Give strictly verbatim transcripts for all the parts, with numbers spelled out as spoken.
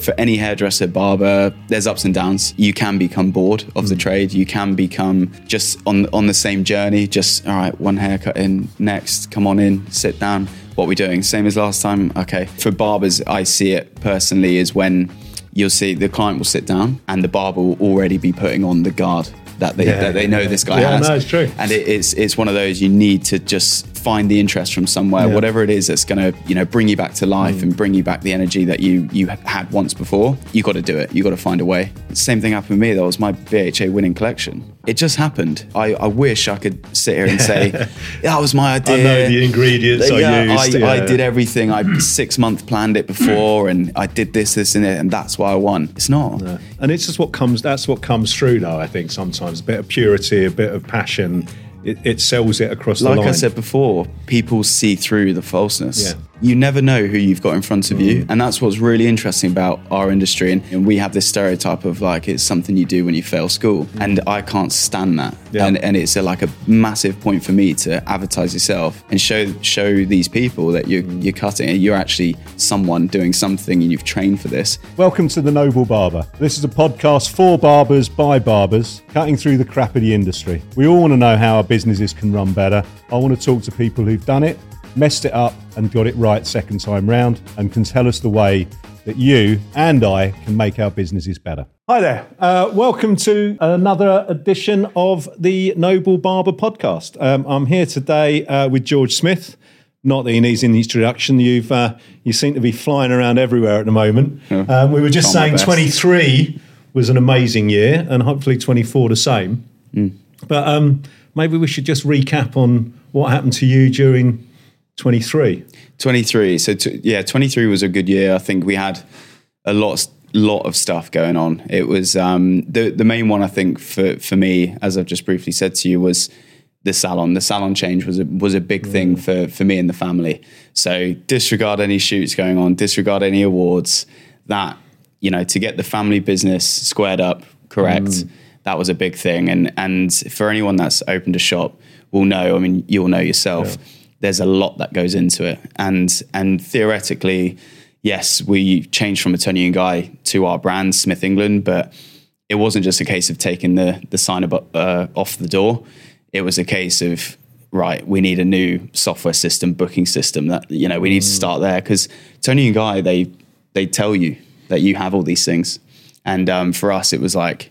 for any hairdresser, barber, there's ups and downs. You can become bored of the trade. You can become just on on the same journey. Just, all right, one haircut in, next, come on in, sit down. What are we doing? Same as last time? Okay. For barbers, I see it personally is when you'll see the client will sit down and the barber will already be putting on the guard that they, yeah, that they know yeah. this guy yeah, has. No, it's true. And it, it's it's one of those, you need to just find the interest from somewhere, yeah. whatever it is that's going to, you know, bring you back to life mm. and bring you back the energy that you you had once before. You got to do it. You got to find a way. Same thing happened with me. That was my B H A winning collection. It just happened. I, I wish I could sit here and say, that was my idea. I know the ingredients yeah, I used. I, yeah. I did everything. I six month planned it before and I did this, this and it, and that's why I won. It's not. No. And it's just what comes, that's what comes through though, I think sometimes. A bit of purity, a bit of passion. It, it sells it across the like line. Like I said before, people see through the falseness. Yeah. You never know who you've got in front of mm. you. And that's what's really interesting about our industry. And, and we have this stereotype of like, it's something you do when you fail school. Mm. And I can't stand that. Yeah. And, and it's a, like a massive point for me to advertise yourself and show show these people that you're, mm. you're cutting and you're actually someone doing something and you've trained for this. Welcome to The Noble Barber. This is a podcast for barbers by barbers, cutting through the crap of the industry. We all want to know how our businesses can run better. I want to talk to people who've done it, messed it up and got it right second time round and can tell us the way that you and I can make our businesses better. Hi there. Uh, welcome to another edition of the Noble Barber podcast. Um, I'm here today uh, with George Smith. Not that he needs an introduction. You've uh, you seem to be flying around everywhere at the moment. Yeah. Um, we were just saying twenty-three was an amazing year and hopefully twenty-four the same. Mm. But um, maybe we should just recap on what happened to you during twenty-three. twenty-three. So t- yeah, twenty-three was a good year. I think we had a lot, lot of stuff going on. It was um, the the main one. I think for for me, as I've just briefly said to you, was the salon. The salon change was a, was a big mm. thing for for me and the family. So disregard any shoots going on, disregard any awards. That, you know, to get the family business squared up correct. Mm. That was a big thing. And and for anyone that's opened a shop will know. I mean, you'll know yourself. Yeah. There's a lot that goes into it. And and theoretically, yes, we changed from a Tony and Guy to our brand, Smith England, but it wasn't just a case of taking the, the sign up, uh, off the door. It was a case of, right, we need a new software system, booking system that, you know, we need mm. to start there. Because Tony and Guy, they they tell you that you have all these things. And um, for us, it was like,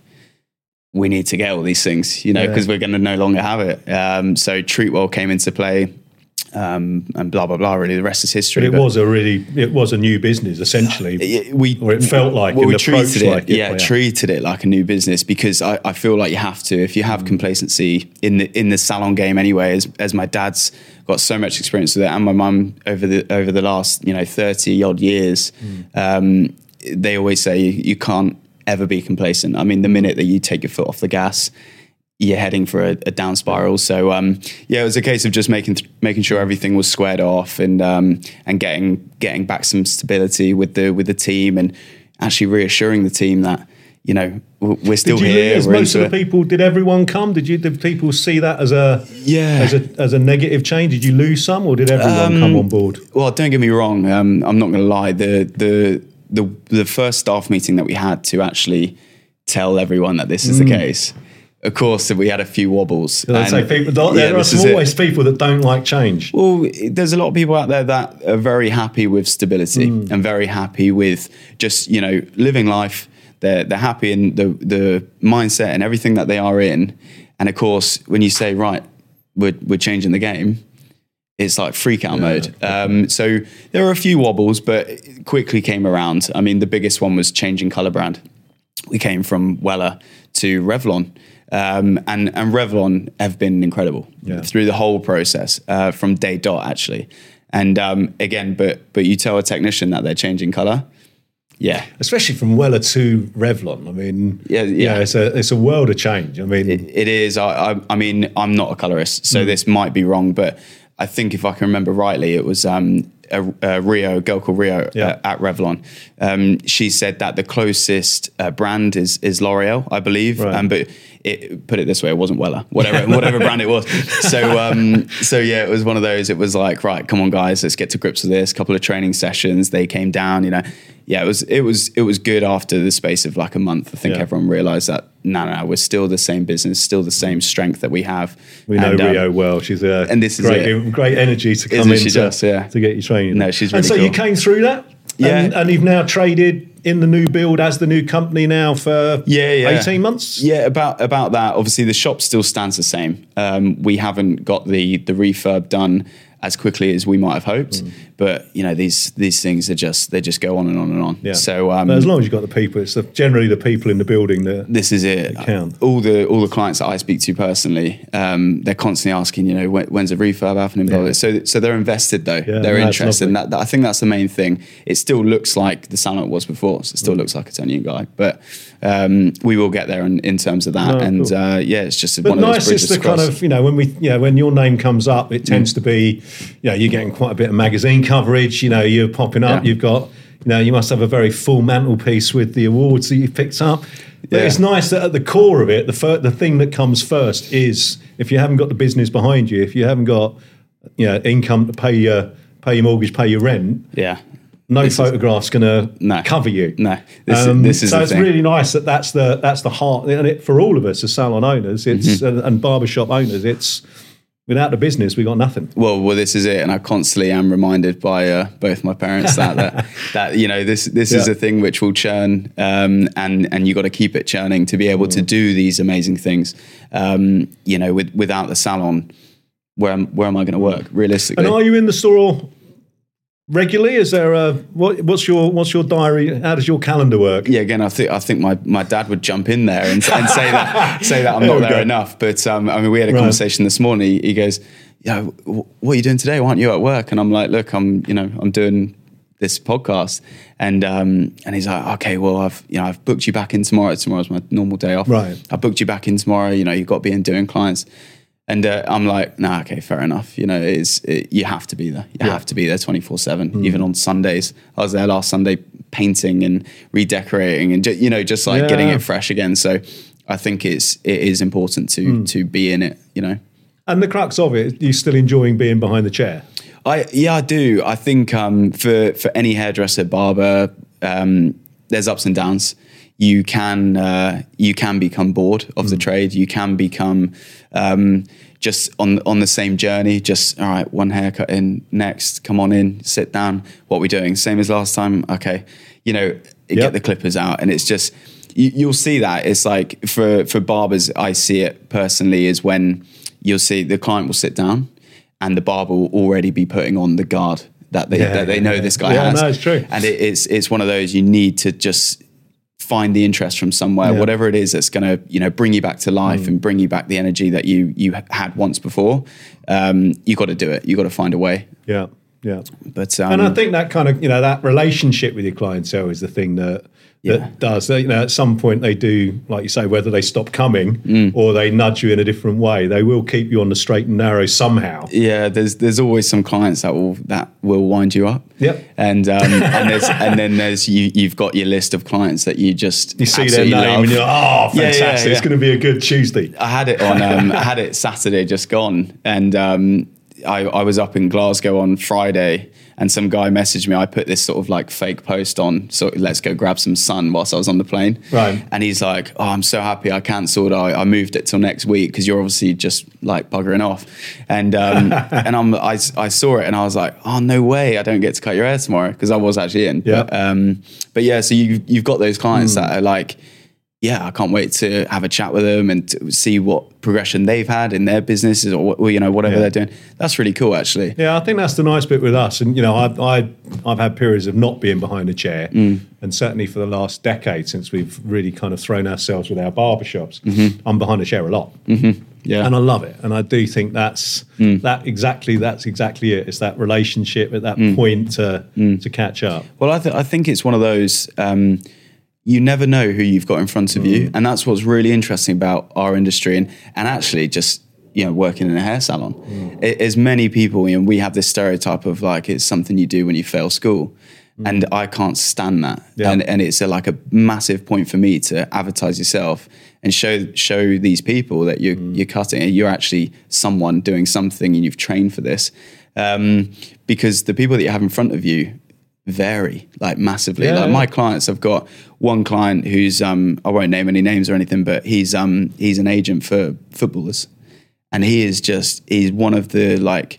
we need to get all these things, you know, because yeah. we're going to no longer have it. Um, so Treatwell came into play. Um, and blah blah blah. Really, the rest is history. But it but was a really, it was a new business essentially. We, or it felt like, well, we treated it, like it, yeah, yeah, treated it like a new business because I, I feel like you have to. If you have mm. complacency in the in the salon game anyway, as as my dad's got so much experience with it, and my mum over the over the last you know thirty odd years, mm. um, they always say you, you can't ever be complacent. I mean, the minute that you take your foot off the gas, you're heading for a, a down spiral. So um, yeah, it was a case of just making th- making sure everything was squared off and um, and getting getting back some stability with the with the team and actually reassuring the team that you know we're still did you, here. As most of the it. people, did everyone come? Did you? Did people see that as a yeah as a as a negative change? Did you lose some, or did everyone um, come on board? Well, don't get me wrong. Um, I'm not going to lie. The the the the first staff meeting that we had to actually tell everyone that this is mm. the case. Of course, we had a few wobbles. And, say people don't, yeah, there are always people that don't like change. Well, there's a lot of people out there that are very happy with stability mm. and very happy with just, you know, living life. They're they're happy in the the mindset and everything that they are in. And of course, when you say, right, we're we're changing the game, it's like freak out yeah. mode. Um, so there were a few wobbles, but it quickly came around. I mean, the biggest one was changing color brand. We came from Weller to Revlon. Um, and, and Revlon have been incredible yeah. through the whole process, uh, from day dot actually. And um, again, but but you tell a technician that they're changing color, yeah. Especially from Weller to Revlon. I mean, yeah, yeah. yeah it's a it's a world of change. I mean, it, it is. I, I I mean, I'm not a colorist, so mm. this might be wrong, but I think if I can remember rightly, it was um, a, a Rio, a girl called Rio Yeah. uh, at Revlon. Um, she said that the closest uh, brand is is L'Oreal, I believe. Right. Um, but it, put it this way, it wasn't Wella, whatever whatever brand it was. So um, so yeah, it was one of those. It was like, right, come on, guys, let's get to grips with this. Couple of training sessions. They came down, you know. Yeah, it was it was it was good after the space of like a month. I think Yeah. everyone realised that no, no, no, we're still the same business, still the same strength that we have. We know And, um, Rio well. She's a and this is great, it. great energy to come Isn't in she to, just, yeah. to get you training. No, she's And really so you cool. came through that, Yeah. and, and you've now traded in the new build as the new company now for Yeah, yeah. eighteen months. Yeah, about about that. Obviously, the shop still stands the same. Um, we haven't got the the refurb done as quickly as we might have hoped, Mm. but you know these these things are just they just go on and on and on. Yeah. So um, But as long as you've got the people, it's the, generally the people in the building that this is it. count. All the all the clients that I speak to personally, um, they're constantly asking, you know, when, when's a refurb happening? Blah, blah, blah. So so they're invested though. Yeah, they're no, that's interested. And lovely. that, that, I think that's the main thing. It still looks like the salon it was before. So it Mm. still looks like a Tony guy, but um, we will get there in, in terms of that. No, and cool. uh, yeah, it's just But one of those nice bridges is the to cross. kind of, you know, when we, you know, when your name comes up, it tends to be, you know, you're getting quite a bit of magazine coverage, you know, you're popping up, Yeah. you've got, you know, you must have a very full mantelpiece with the awards that you've picked up. But Yeah. it's nice that at the core of it, the fir- the thing that comes first is if you haven't got the business behind you, if you haven't got, you know, income to pay your, pay your mortgage, pay your rent, yeah. no This is- photograph's going to No. cover you. No. This, Um, this is so the it's thing. really nice that that's the that's the heart, and it, for all of us as salon owners, it's Mm-hmm. and, and barbershop owners, it's without the business we got nothing. Well, well, this is it, and I constantly am reminded by uh, both my parents that that, that you know this this is Yeah. a thing which will churn, um, and and you got to keep it churning to be able Mm. to do these amazing things. Um, you know, with, without the salon, where am, where am I going to work realistically? And are you in the store regularly? Is there a what, what's your what's your diary? How does your calendar work? Yeah, again, I think I think my, my dad would jump in there and, and say that say that I'm not there Okay. enough. But um, I mean, we had a Right. conversation this morning. He, he goes, "Yeah, w- what are you doing today? Why aren't you at work?" And I'm like, "Look, I'm you know I'm doing this podcast." And um, and he's like, "Okay, well, I've you know I've booked you back in tomorrow. Tomorrow's my normal day off. Right. I booked you back in tomorrow. You know, you've got to be in doing clients." And uh, I'm like, nah, okay, fair enough. You know, it's it, you have to be there. You Yeah. have to be there twenty-four seven, even on Sundays. I was there last Sunday painting and redecorating and, ju- you know, just like Yeah. getting it fresh again. So I think it's it is important to to be in it, you know. And the crux of it, you still enjoying being behind the chair? I yeah, I do. I think um, for for any hairdresser, barber, um, there's ups and downs. You can uh, you can become bored of the trade. You can become um, just on on the same journey. Just all right, one haircut in, next, come on in, sit down. What are we doing? Same as last time. Okay, you know, Yep. get the clippers out, and it's just you, you'll see that. It's like for for barbers, I see it personally is when you'll see the client will sit down, and the barber will already be putting on the guard that they Yeah, that they know yeah. this guy Yeah, has. no, it's true. And it, it's it's one of those you need to just find the interest from somewhere, Yeah. whatever it is that's going to you know bring you back to life Mm. and bring you back the energy that you you had once before. Um, you got to do it. You got to find a way. Yeah, yeah. But um, And I think that kind of, you know, that relationship with your clientele is the thing that that Yeah. does. You know, at some point they do, like you say, whether they stop coming Mm. or they nudge you in a different way, they will keep you on the straight and narrow somehow. yeah, there's there's always some clients that will that will wind you up. Yep. And um, and there's and then there's you you've got your list of clients that you just You see their absolutely name love. and you're like, oh, Yeah, yeah, fantastic. It's yeah. going to be a good Tuesday. I had it on. Um, I had it Saturday, just gone, and um, I, I was up in Glasgow on Friday, and some guy messaged me. I put this sort of like fake post on, so let's go grab some sun whilst I was on the plane. Right. And he's like, "Oh, I'm so happy I cancelled. I, I moved it till next week because you're obviously just like buggering off." And um, and I'm I, I saw it and I was like, "Oh, no way! I don't get to cut your hair tomorrow," because I was actually in. Yeah. But, um, but yeah, so you you've got those clients that are like, yeah, I can't wait to have a chat with them and to see what progression they've had in their businesses or, or you know whatever Yeah. they're doing. That's really cool, actually. Yeah, I think that's the nice bit with us. And, you know, I've, I, I've had periods of not being behind a chair. Mm. And certainly for the last decade, since we've really kind of thrown ourselves with our barbershops, Mm-hmm. I'm behind a chair a lot. Yeah, And I love it. And I do think that's Mm. that exactly, that's exactly it. It's that relationship at that Mm. point to, to catch up. well, I, th- I think it's one of those. Um, you never know who you've got in front of Mm. you, and that's what's really interesting about our industry, and and actually just you know, working in a hair salon. Mm. As many people, you know, we have this stereotype of like, it's something you do when you fail school. Mm. And I can't stand that. Yeah. And, and it's a, like a massive point for me to advertise yourself and show show these people that you're, mm. you're cutting, and you're actually someone doing something and you've trained for this. Um, because the people that you have in front of you vary like massively. Yeah, like yeah. my clients, I've got one client who's, um, I won't name any names or anything, but he's um, he's an agent for footballers. And he is just, he's one of the like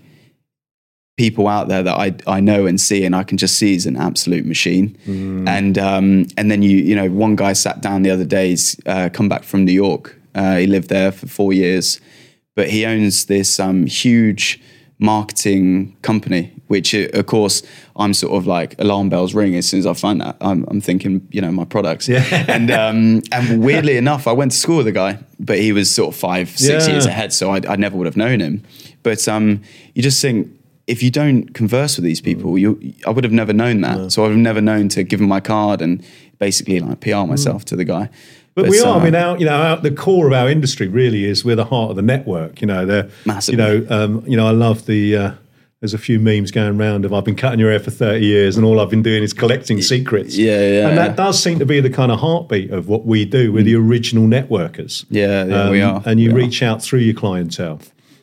people out there that I I know and see, and I can just see he's an absolute machine. Mm. And um, and then you you know, one guy sat down the other day, he's uh, come back from New York. Uh, he lived there for four years, but he owns this um, huge marketing company, which uh, of course I'm sort of like alarm bells ring as soon as I find that. I'm, I'm thinking, you know, my products. Yeah. and um, and weirdly enough, I went to school with a guy, but he was sort of five, six yeah. years ahead, so I, I never would have known him. But um, you just think, if you don't converse with these people, you I would have never known that. No. So I would have never known to give him my card and basically like P R myself mm. to the guy. But, but we are. Uh, I mean, our, you know, our, the core of our industry really is we're the heart of the network. You know, they're massive. You know, um, you know, I love the. Uh, there's a few memes going around of I've been cutting your hair for thirty years and all I've been doing is collecting secrets. Yeah, yeah. And that does seem to be the kind of heartbeat of what we do. We're mm. the original networkers. Yeah, yeah, um, we are. And you we reach are. out through your clientele.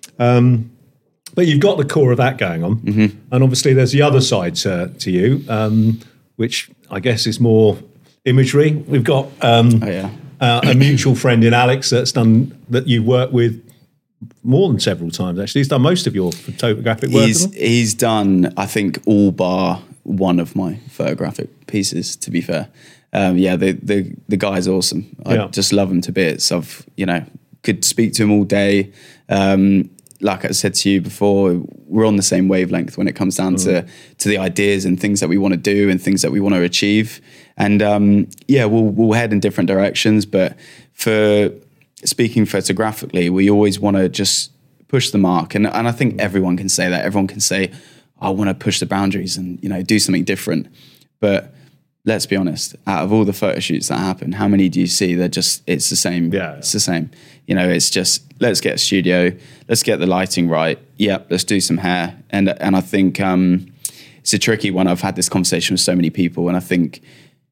Um, but you've got the core of that going on, mm-hmm. and obviously there's the other side to, to you, um, which I guess is more imagery. We've got. Um, oh yeah. Uh, a mutual friend in Alex that's done that you've worked with more than several times. Actually, he's done most of your photographic work. He's he's done, I think, all bar one of my photographic pieces. To be fair, um, yeah, the the the guy's awesome. I yeah. just love him to bits. I've you know could speak to him all day. Um, like I said to you before, we're on the same wavelength when it comes down mm. to to the ideas and things that we want to do and things that we want to achieve. And um, yeah, we'll we'll head in different directions. But for speaking photographically, we always want to just push the mark. And and I think everyone can say that. Everyone can say, I want to push the boundaries and, you know, do something different. But let's be honest, out of all the photo shoots that happen, how many do you see? They're just, it's the same. Yeah. It's the same. You know, it's just, let's get a studio, let's get the lighting right. Yep, let's do some hair. And and I think um, it's a tricky one. I've had this conversation with so many people, and I think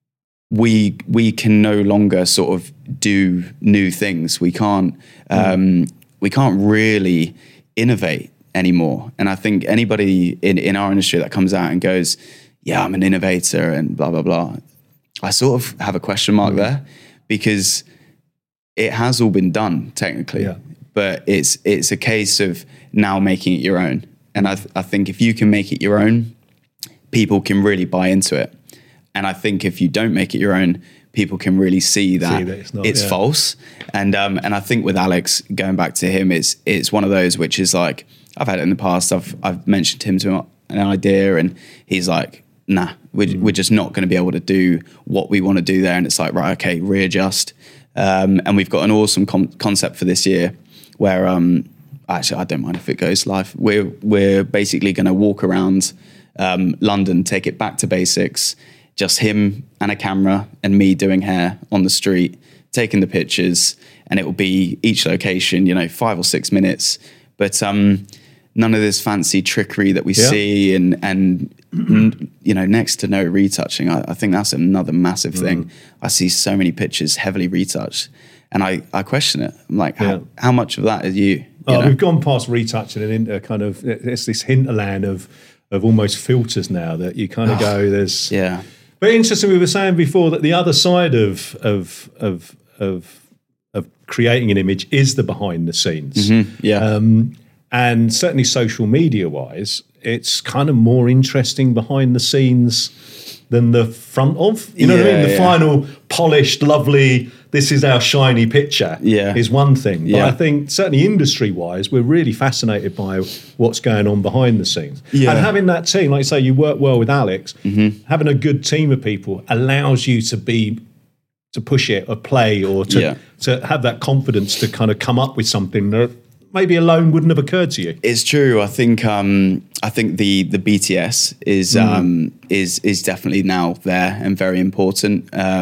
we we can no longer sort of do new things. We can't um, mm. we can't really innovate anymore. And I think anybody in, in our industry that comes out and goes, yeah, I'm an innovator and blah, blah, blah, I sort of have a question mark mm. there, because it has all been done technically, yeah. but it's it's a case of now making it your own. And I, th- I think if you can make it your own, people can really buy into it. And I think if you don't make it your own, people can really see that, see that it's, not, it's yeah. false. And um, and I think with Alex, going back to him, it's it's one of those which is like, I've had it in the past. I've I've mentioned to him to an idea, and he's like, nah, we're, mm. we're just not going to be able to do what we want to do there. And it's like, right, okay, readjust. Um, and we've got an awesome com- concept for this year where, um, actually, I don't mind if it goes live. We're, we're basically going to walk around um, London, take it back to basics, just him and a camera and me doing hair on the street, taking the pictures, and it will be each location, you know, five or six minutes. But um, none of this fancy trickery that we yeah. see, and and you know, next to no retouching. I, I think that's another massive mm. thing. I see so many pictures heavily retouched, and I, I question it. I'm like, yeah. how, how much of that is you? you oh, know? We've gone past retouching and into kind of, it's this hinterland of of almost filters now that you kind of go, there's yeah. But interesting, we were saying before that the other side of of of of of creating an image is the behind the scenes. Mm-hmm. Yeah. Um, and certainly social media wise, it's kind of more interesting behind the scenes than the front of. You know yeah, what I mean? The yeah. final polished, lovely, this is our shiny picture yeah. is one thing. But yeah. I think certainly industry wise, we're really fascinated by what's going on behind the scenes. Yeah. And having that team, like you say, you work well with Alex, mm-hmm. having a good team of people allows you to be to push it or play or to, yeah. to have that confidence to kind of come up with something that maybe alone wouldn't have occurred to you. It's true. I think um, I think the the B T S is mm. um, is is definitely now there and very important. Um,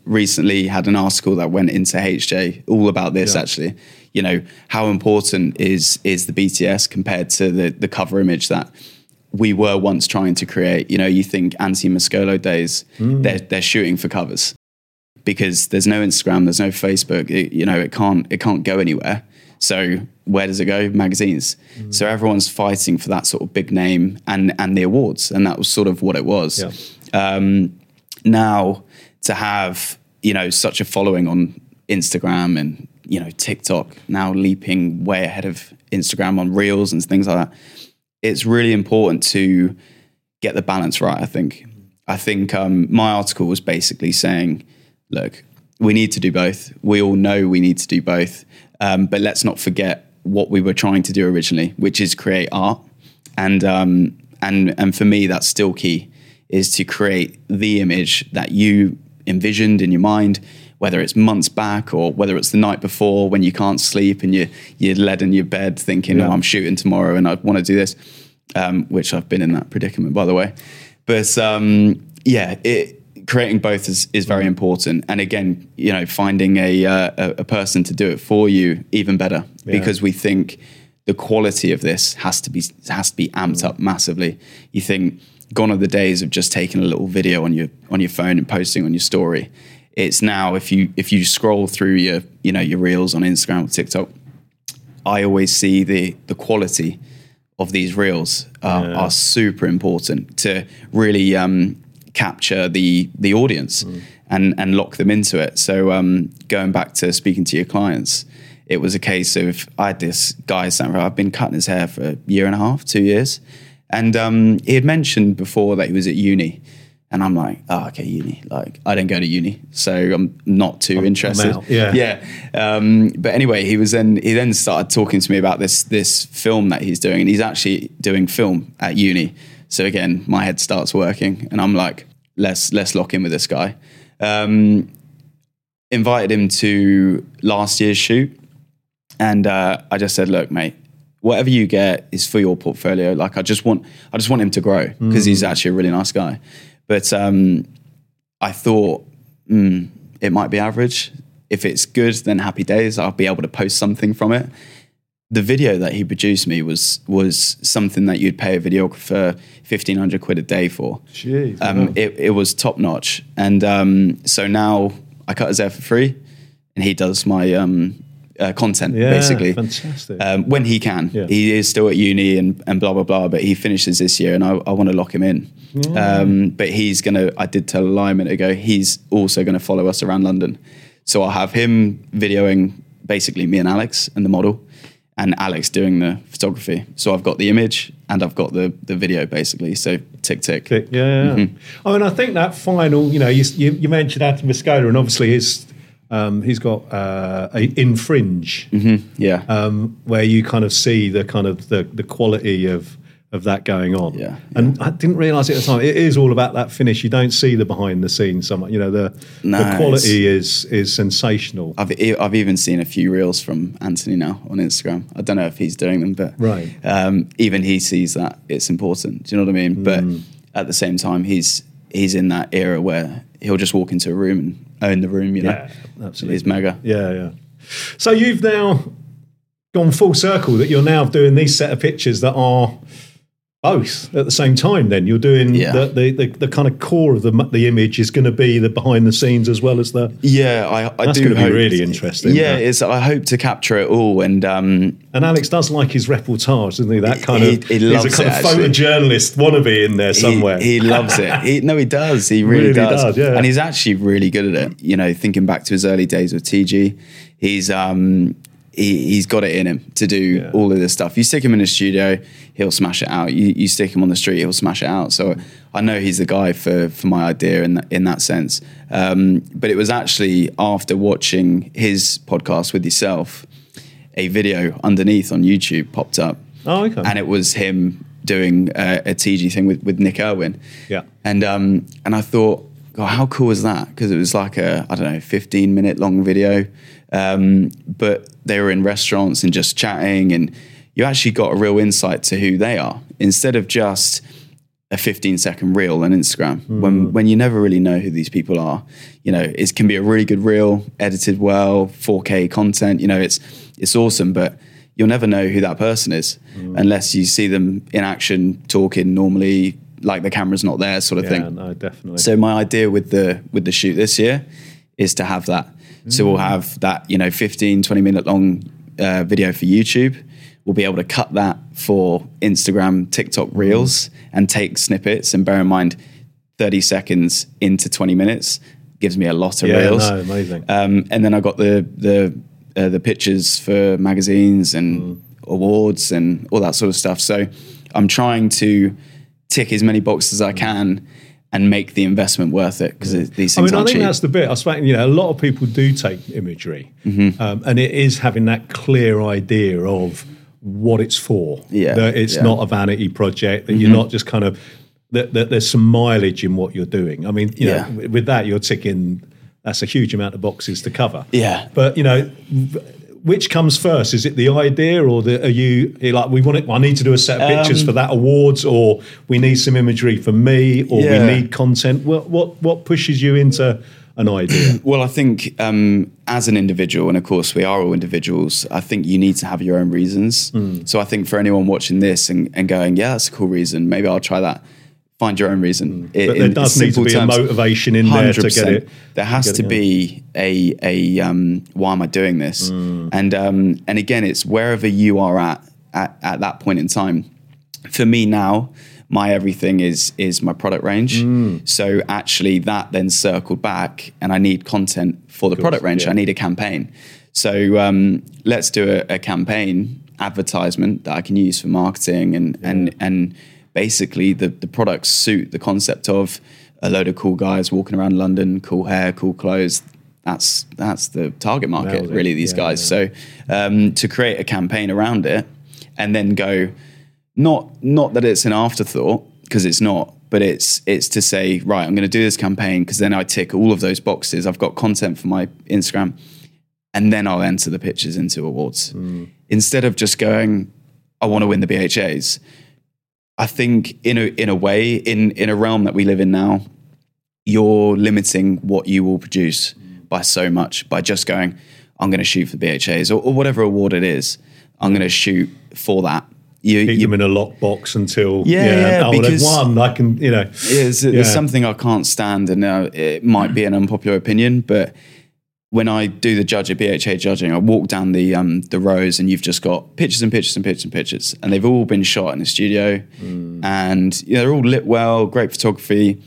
recently had an article that went into H J all about this, yeah. actually. You know, how important is is the B T S compared to the, the cover image that we were once trying to create. You know, you think Anthony Mascolo days, mm. they're, they're shooting for covers because there's no Instagram, there's no Facebook, it, you know, it can't, it can't go anywhere. So where does it go? Magazines. Mm. So everyone's fighting for that sort of big name and, and the awards. And that was sort of what it was. Yeah. Um, now to have, you know, such a following on Instagram and, you know, TikTok now leaping way ahead of Instagram on Reels and things like that. It's really important to get the balance right, I think. I think um, my article was basically saying, look, we need to do both. We all know we need to do both. Um, but let's not forget what we were trying to do originally, which is create art. And um, and and for me, that's still key, is to create the image that you envisioned in your mind, whether it's months back or whether it's the night before when you can't sleep and you, you're led in your bed thinking, yeah. oh, I'm shooting tomorrow and I want to do this, um, which I've been in that predicament, by the way. But um, yeah, it, creating both is, is very important. And again, you know, finding a, uh, a person to do it for you, even better, yeah. because we think the quality of this has to be has to be amped up massively. You think, gone are the days of just taking a little video on your on your phone and posting on your story. It's now, if you if you scroll through your you know your reels on Instagram or TikTok, I always see the the quality of these reels uh, yeah. are super important to really um, capture the the audience mm. and and lock them into it. So um, going back to speaking to your clients, it was a case of, I had this guy, I've been cutting his hair for a year and a half, two years, and um, he had mentioned before that he was at uni. And I'm like, oh, okay, uni. Like, I don't go to uni, so I'm not too I'm, interested. I'm out. Yeah, yeah. Um, but anyway, he was then he then started talking to me about this this film that he's doing, and he's actually doing film at uni. So again, my head starts working, and I'm like, let's let's lock in with this guy. Um, invited him to last year's shoot, and uh, I just said, look, mate, whatever you get is for your portfolio. Like, I just want I just want him to grow because mm. he's actually a really nice guy. But um, I thought mm, it might be average. If it's good, then happy days. I'll be able to post something from it. The video that he produced me was was something that you'd pay a videographer fifteen hundred quid a day for. Jeez, um, it, it was top notch. And um, so now I cut his hair for free, and he does my um, uh, content, yeah, basically. Fantastic. Um, when he can. Yeah. He is still at uni and, and blah, blah, blah, but he finishes this year, and I, I want to lock him in. Yeah. Um, but he's going to, I did tell a lie a minute ago, he's also going to follow us around London. So I'll have him videoing basically me and Alex and the model, and Alex doing the photography. So I've got the image and I've got the the video basically. So tick, tick. tick yeah. yeah. Mm-hmm. I mean, I think that final, you know, you, you, you mentioned Anthony Mascolo, and obviously his, um, he's got uh, a Infringe. Mm-hmm. Yeah. Um, where you kind of see the kind of the, the quality of, of that going on. Yeah, yeah. And I didn't realise it at the time. It is all about that finish. You don't see the behind the scenes so much. You know, the no, the quality is is sensational. I've I've even seen a few reels from Anthony now on Instagram. I don't know if he's doing them, but right. um, even he sees that it's important. Do you know what I mean? Mm. But at the same time, he's he's in that era where he'll just walk into a room and own the room. You know, yeah, absolutely. He's mega. Yeah, yeah. So you've now gone full circle that you're now doing these set of pictures that are both at the same time. Then you're doing yeah. the, the, the the kind of core of the the image is going to be the behind the scenes as well as the yeah. I, I that's do. going to be really interesting. Yeah, it's. I hope to capture it all, and um, and Alex does like his reportage, doesn't he? That kind he, of he loves he's a kind it, of photojournalist wannabe in there somewhere. He, he loves it. He, no, he does. He really, really does. does yeah. And he's actually really good at it. You know, thinking back to his early days with T G, he's um. He, he's got it in him to do yeah. all of this stuff. You stick him in a studio, he'll smash it out. You, you stick him on the street, he'll smash it out. So I know he's the guy for, for my idea in that, in that sense. Um, but it was actually after watching his podcast with yourself, a video underneath on YouTube popped up. Oh, okay. And it was him doing a, a T G thing with, with Nick Irwin. Yeah. And um, and I thought, God, how cool was that? Because it was like a, I don't know, fifteen minute long video. Um, but they were in restaurants and just chatting, and you actually got a real insight to who they are instead of just a fifteen second reel on Instagram Mm. when when you never really know who these people are. You know, it can be a really good reel, edited well, four K content. You know, it's it's awesome, but you'll never know who that person is mm. unless you see them in action, talking normally, like the camera's not there, sort of yeah, thing. No, definitely. So my idea with the with the shoot this year is to have that. Mm. So we'll have that, you know, fifteen, twenty minute long uh, video for YouTube. We'll be able to cut that for Instagram, TikTok Reels, and take snippets. And bear in mind, thirty seconds into twenty minutes gives me a lot of yeah, Reels. No, amazing. Um, and then I got the the uh, the pictures for magazines and mm. awards and all that sort of stuff. So I'm trying to tick as many boxes as I can and make the investment worth it, because these things I mean, I aren't think cheap. that's the bit. I suppose, you know, a lot of people do take imagery, mm-hmm. um, and it is having that clear idea of what it's for. Yeah, that it's yeah. not a vanity project, that mm-hmm. you're not just kind of, that, that there's some mileage in what you're doing. I mean, you yeah. know, with that, you're ticking, that's a huge amount of boxes to cover. Yeah. But, you know, which comes first? Is it the idea, or the, are you you're like, we want it, I need to do a set of pictures um, for that awards, or we need some imagery for me, or yeah. we need content? What, what, what pushes you into an idea? Well, I think um, as an individual, and of course we are all individuals, I think you need to have your own reasons. Mm. So I think for anyone watching this and, and going, yeah, that's a cool reason, maybe I'll try that. Find your own reason. Mm. It, but there does need to be terms, a motivation in there to get it. There has to, to be a a um, why am I doing this? Mm. And um, and again, it's wherever you are at, at at that point in time. For me now, my everything is is my product range. Mm. So actually that then circled back, and I need content for the product range. Yeah. I need a campaign. So um, let's do a, a campaign advertisement that I can use for marketing, and yeah. and and basically the, the products suit the concept of a load of cool guys walking around London, cool hair, cool clothes. That's that's the target market, really, these yeah, guys. Yeah. So um, to create a campaign around it and then go, Not not that it's an afterthought, because it's not, but it's it's to say, right, I'm going to do this campaign because then I tick all of those boxes. I've got content for my Instagram, and then I'll enter the pictures into awards. Mm. Instead of just going, I want to win the B H As. I think in a in a way, in, in a realm that we live in now, you're limiting what you will produce mm. by so much, by just going, I'm going to shoot for the B H As or, or whatever award it is. I'm going to shoot for that. You, Keep you, them in a lockbox until yeah, yeah, yeah oh, because one I can, you know. There's, yeah. there's something I can't stand, and uh, it might be an unpopular opinion, but when I do the judge at B H A judging, I walk down the um, the rows, and you've just got pictures and pictures and pictures and pictures, and they've all been shot in a studio, mm. and you know, they're all lit well, great photography.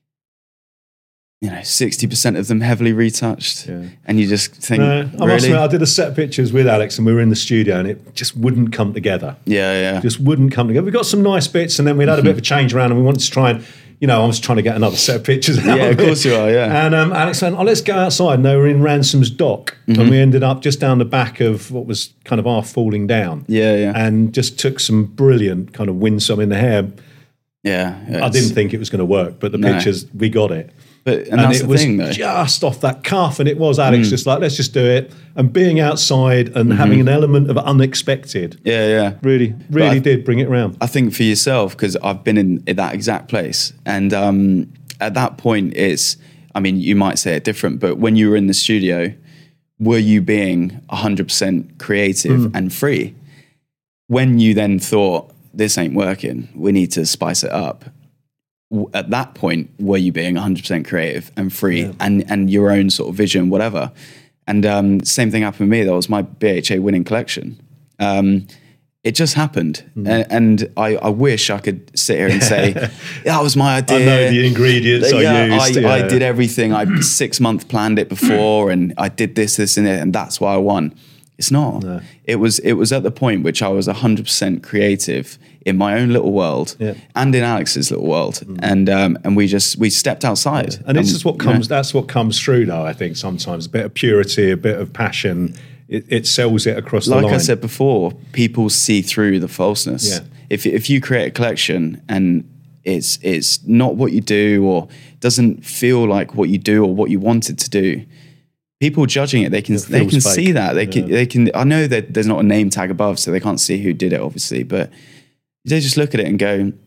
You know, sixty percent of them heavily retouched. Yeah. And you just think, no, I really? must admit, I did a set of pictures with Alex and we were in the studio and it just wouldn't come together. Yeah, yeah. Just wouldn't come together. We got some nice bits and then we'd had a bit of a change around and we wanted to try and, you know, I was trying to get another set of pictures out Yeah, of course you are, yeah. And um, Alex said, oh, let's go outside. And they were in Ransom's dock. Mm-hmm. And we ended up just down the back of what was kind of half falling down. Yeah, yeah. And just took some brilliant kind of winsome in the hair. Yeah. I didn't think it was going to work, but the no. pictures, we got it. But, and, and that's it the was thing, though. just off that cuff, and it was Alex mm. just like, let's just do it. And being outside and mm-hmm. having an element of unexpected, yeah, yeah, really, really I, did bring it around. I think for yourself, because I've been in, in that exact place, and um, at that point, it's, I mean, you might say it different, but when you were in the studio, were you being one hundred percent creative mm. and free? When you then thought, this ain't working, we need to spice it up. At that point, were you being one hundred percent creative and free yeah. and, and your own sort of vision, whatever? And um, same thing happened with me. That was my B H A winning collection. Um, it just happened. Mm. And, and I, I wish I could sit here and say, that was my idea. I know the ingredients yeah, I used. I, yeah. I did everything. I six months planned it before and I did this, this and it, and that's why I won. It's not. No. It was It was at the point which I was one hundred percent creative in my own little world yeah. and in Alex's little world, mm. and um, and we just we stepped outside. Yeah. And this is what comes. Know. That's what comes through, though. I think sometimes a bit of purity, a bit of passion. It, it sells it across like the line. Like I said before, people see through the falseness. Yeah. If if you create a collection and it's it's not what you do or doesn't feel like what you do or what you wanted to do, people judging it, they can it they can fake. see that. They yeah. can they can. I know that there's not a name tag above, so they can't see who did it, obviously, but they just look at it and go,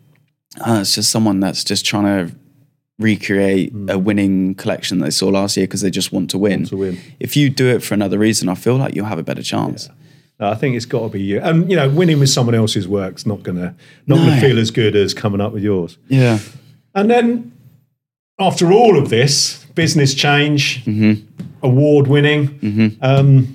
uh, it's just someone that's just trying to recreate mm. a winning collection that they saw last year because they just want to win. Want to win. If you do it for another reason, I feel like you'll have a better chance. Yeah. No, I think it's got to be you. And, you know, winning with someone else's work's not going to not no. going to feel as good as coming up with yours. Yeah. And then after all of this, business change, mm-hmm. award winning, mm-hmm. um,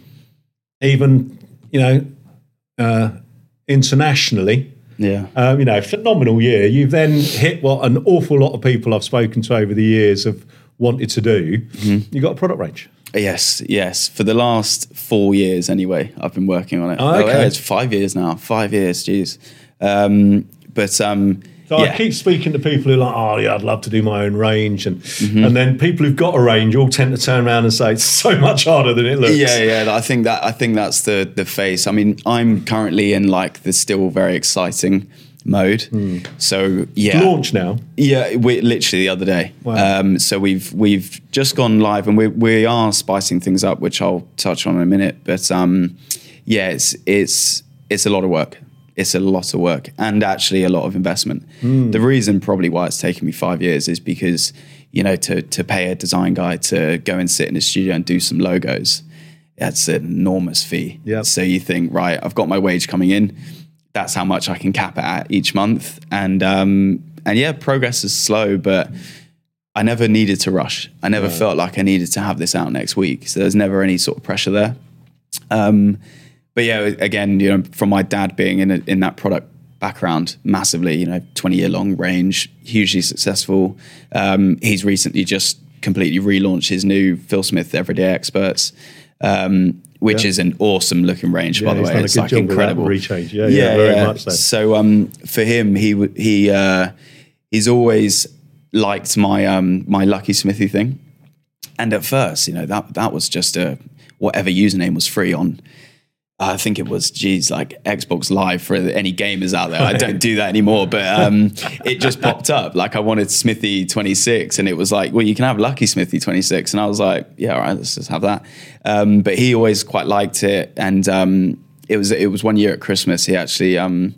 even, you know, uh, internationally, yeah, um, you know, phenomenal year. You've then hit what an awful lot of people I've spoken to over the years have wanted to do. Mm-hmm. You got a product range. Yes, yes. For the last four years, anyway, I've been working on it. Oh, okay. Oh, yeah, it's five years now. Five years, geez. Um, but um, so yeah. I keep speaking to people who are like, oh yeah, I'd love to do my own range, and mm-hmm. and then people who've got a range all tend to turn around and say it's so much harder than it looks. Yeah, yeah. I think that I think that's the the face. I mean, I'm currently in like the still very exciting mode. Mm. So yeah, launch now. Yeah, we literally the other day. Wow. Um, so we've we've just gone live, and we we are spicing things up, which I'll touch on in a minute. But um, yeah, it's it's it's a lot of work. It's a lot of work, and actually a lot of investment. Mm. The reason probably why it's taken me five years is because you know to to pay a design guy to go and sit in a studio and do some logos, that's an enormous fee. Yep. So you think, right, I've got my wage coming in. That's how much I can cap it at each month. And um, and yeah, progress is slow, but I never needed to rush. I never right. felt like I needed to have this out next week. So there's never any sort of pressure there. Um, but yeah, again, you know, from my dad being in a, in that product background massively, you know, twenty year long range, hugely successful. Um, he's recently just completely relaunched his new Phil Smith Everyday Experts. Um, which yeah. is an awesome looking range, yeah, by the way. It's like incredible. Rechange. Yeah, yeah, yeah, very yeah. much so. So um, for him, he he uh, he's always liked my um, my Lucky Smithy thing. And at first, you know, that that was just a whatever username was free on. I think it was, geez, like Xbox Live for any gamers out there. I don't do that anymore, but um, it just popped up. Like I wanted Smithy twenty-six, and it was like, well, you can have Lucky Smithy twenty-six. And I was like, yeah, all right, let's just have that. Um, but he always quite liked it, and um, it was it was one year at Christmas. He actually um,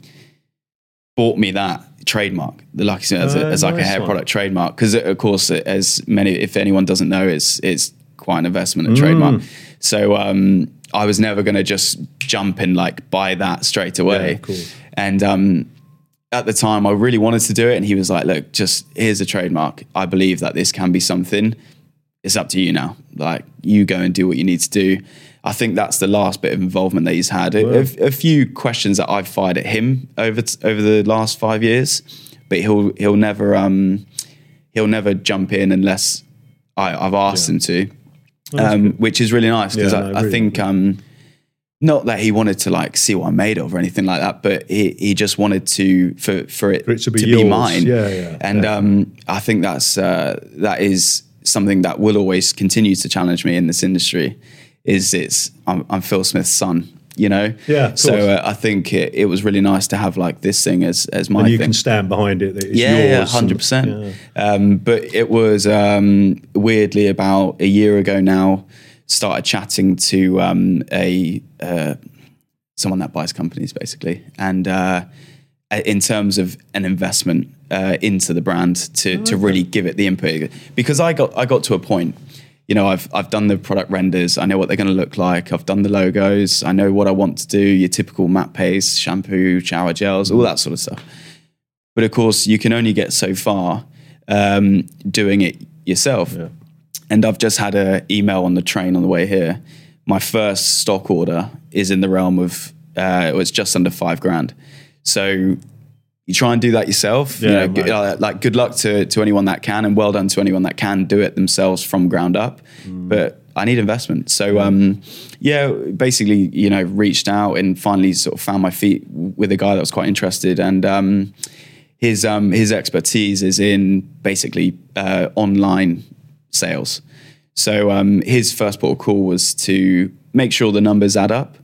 bought me that trademark, the Lucky Smithy, as, a, as like nice a hair one. product trademark. Because of course, as many, if anyone doesn't know, it's it's quite an investment, a mm. trademark. So. Um, I was never going to just jump and like buy that straight away. Yeah, cool. And um, at the time I really wanted to do it. And he was like, look, just here's a trademark. I believe that this can be something. It's up to you now. Like you go and do what you need to do. I think that's the last bit of involvement that he's had. A, a, a few questions that I've fired at him over t- over the last five years, but he'll he'll never um, he'll never jump in unless I, I've asked yeah. him to. Um, which is really nice because yeah, I, no, I really think um, not that he wanted to like see what I'm made of or anything like that, but he, he just wanted to for for it, for it to be, to yours. be mine. Yeah, yeah. And yeah. Um, I think that's uh, that is something that will always continue to challenge me in this industry. Is it's I'm, I'm Phil Smith's son. You know, yeah. So uh, I think it, it was really nice to have like this thing as as my and you thing. can stand behind it. That it's yeah, yours yeah, hundred percent. Um, but it was um, weirdly about a year ago now. Started chatting to um, a uh, someone that buys companies basically, and uh, in terms of an investment uh, into the brand to oh, to okay. really give it the input, because I got I got to a point. You know, I've I've done the product renders. I know what they're going to look like. I've done the logos. I know what I want to do. Your typical matte paste, shampoo, shower gels, all that sort of stuff. But of course, you can only get so far um, doing it yourself. Yeah. And I've just had an email on the train on the way here. My first stock order is in the realm of uh, it was just under five grand. So you try and do that yourself. Yeah, you know, right. good, uh, like good luck to to anyone that can, and well done to anyone that can do it themselves from ground up. Mm. But I need investment. So um, yeah, basically, you know, reached out and finally sort of found my feet with a guy that was quite interested. And um, his um, his expertise is in basically uh, online sales. So um, his first port of call was to make sure the numbers add up.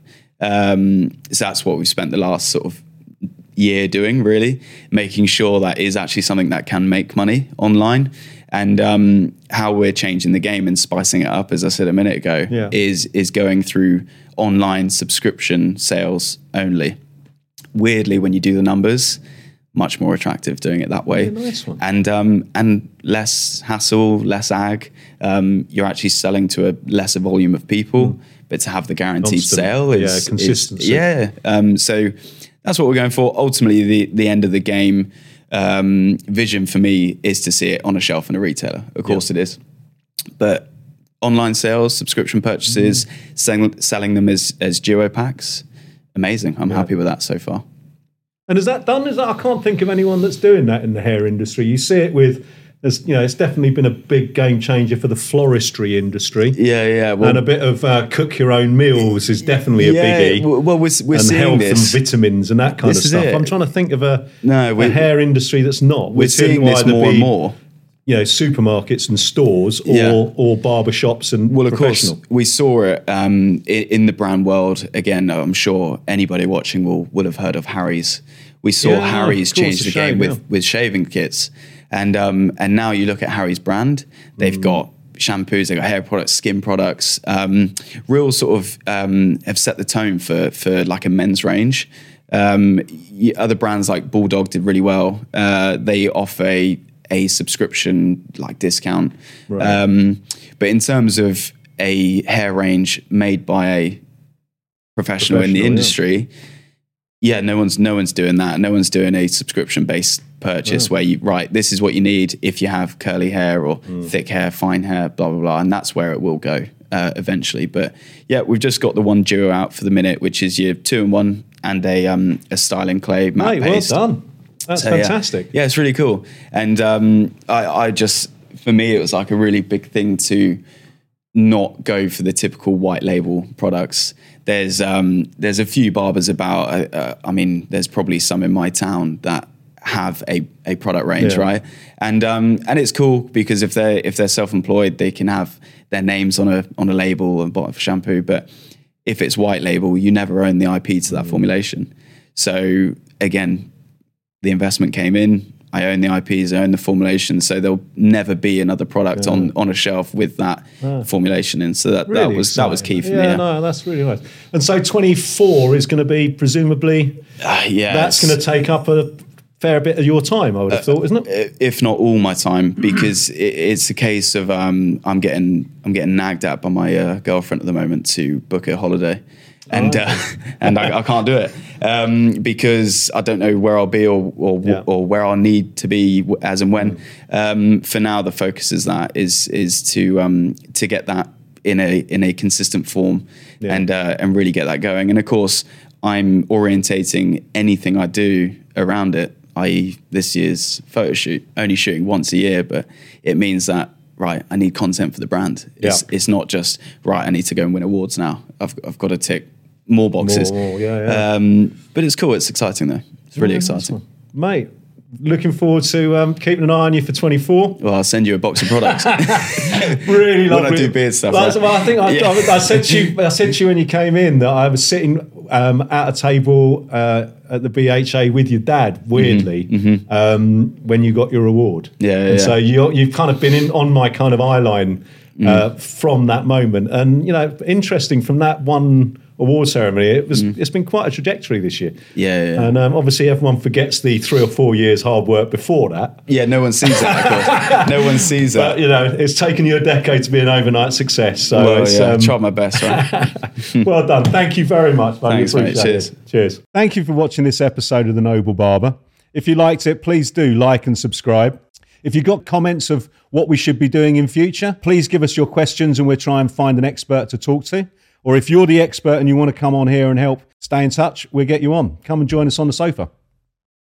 Um, so that's what we've spent the last sort of year doing, really, making sure that is actually something that can make money online. And um, how we're changing the game and spicing it up, as I said a minute ago, yeah. is is going through online subscription sales only. Weirdly, when you do the numbers, much more attractive doing it that way. Yeah, nice one. And um, and less hassle, less ag. Um, you're actually selling to a lesser volume of people, mm. but to have the guaranteed Constant. sale is yeah, consistency. Is, yeah. Um, so that's what we're going for. Ultimately, the the end of the game um, vision for me is to see it on a shelf in a retailer. Of course, yeah. it is. But online sales, subscription purchases, mm. selling, selling them as as duo packs, amazing. I'm yeah. happy with that so far. And is that done? Is that I can't think of anyone that's doing that in the hair industry. You see it with, there's, you know, it's definitely been a big game changer for the floristry industry. Yeah, yeah. Well, and a bit of uh, cook your own meals is definitely a yeah, biggie. Well, we're, we're and seeing health this. and vitamins and that kind this of stuff. It. I'm trying to think of a, no, a hair industry that's not. We're seeing this more be, and more. You know, supermarkets and stores, or yeah. or barber shops and well, of professional. course, we saw it um, in, in the brand world. Again, I'm sure anybody watching will will have heard of Harry's. We saw yeah, Harry's change the shame, game with, yeah. with shaving kits, and um, and now you look at Harry's brand. They've mm. got shampoos, they've got hair products, skin products. Um, real sort of um, have set the tone for for like a men's range. Um, other brands like Bulldog did really well. Uh, they offer a a subscription like discount. Right. Um, but in terms of a hair range made by a professional, professional in the industry, yeah. yeah, no one's no one's doing that. No one's doing a subscription based purchase wow. where you right, this is what you need if you have curly hair or mm. thick hair, fine hair, blah blah blah, and that's where it will go uh, eventually. But yeah, we've just got the one duo out for the minute, which is your two in one and a um, a styling clay matte Mate, paste. Well done. That's so, fantastic. Yeah. yeah, it's really cool. And um, I, I just, for me, it was like a really big thing to not go for the typical white label products. There's um, there's a few barbers about, uh, uh, I mean, there's probably some in my town that have a, a product range, yeah. right? And um, and it's cool because if they're if they're self-employed, they can have their names on a on a label and bottle of shampoo. But if it's white label, you never own the I P to that mm. formulation. So again, the investment came in, I own the I Ps, I own the formulation, so there'll never be another product yeah. on, on a shelf with that ah. formulation in. So that, really that was exciting. That was key for yeah, me. Yeah, no, that's really nice. And so twenty-four is going to be presumably, uh, yeah, that's going to take up a fair bit of your time, I would have uh, thought, isn't it? If not all my time, because it, it's a case of um, I'm getting I'm getting nagged at by my uh, girlfriend at the moment to book a holiday. And oh. uh, and I, I can't do it um, because I don't know where I'll be or or, yeah. or where I'll need to be as and when. Um, for now, the focus is that is is to um, to get that in a in a consistent form yeah. and uh, and really get that going. And of course, I'm orientating anything I do around it. that is, this year's photo shoot, only shooting once a year, but it means that. Right, I need content for the brand. It's, yeah. it's not just, right, I need to go and win awards now. I've, I've got to tick more boxes. More, yeah, yeah. Um, but it's cool. It's exciting, though. It's really yeah, exciting. Mate, looking forward to um, keeping an eye on you for twenty-four. Well, I'll send you a box of products. Really lovely. When I do beard stuff. Well, right? well I think I, yeah. I, I sent you I sent you when you came in that I was sitting um, at a table uh, at the B H A with your dad, weirdly, mm-hmm, mm-hmm. Um, when you got your award. Yeah, yeah. And yeah. so you, you've kind of been in on my kind of eye line mm. uh, from that moment. And, you know, interesting from that one award ceremony, it was, mm. it's been quite a trajectory this year. Yeah, yeah. And um, obviously everyone forgets the three or four years hard work before that. Yeah, no one sees that, of course. No one sees that. But, you know, it's taken you a decade to be an overnight success. So well, it's, yeah, um, tried my best, right? Well done. Thank you very much, man. Thanks, mate. Cheers. It. Cheers. Thank you for watching this episode of The Noble Barber. If you liked it, please do like and subscribe. If you've got comments of what we should be doing in future, please give us your questions and we'll try and find an expert to talk to. Or if you're the expert and you want to come on here and help, stay in touch, we'll get you on. Come and join us on the sofa.